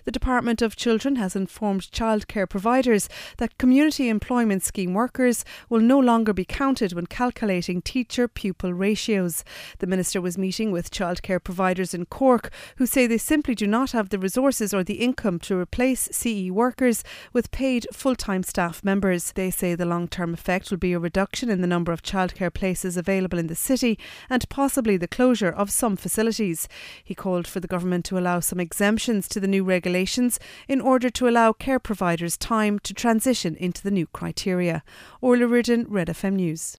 The Department of Children has informed childcare providers that Community Employment Scheme workers will no longer be counted when calculating teacher-pupil ratios. The Minister was meeting with childcare providers in Cork who say they simply do not have the resources or the income to replace CE workers with paid full-time staff members. They say the long-term effect will be a reduction in the number of childcare places available in the city and possibly the closure of some facilities. He called for the government to allow some exemptions to the new regulations in order to allow care providers time to transition into the new criteria. Orla Ridden, Red FM News.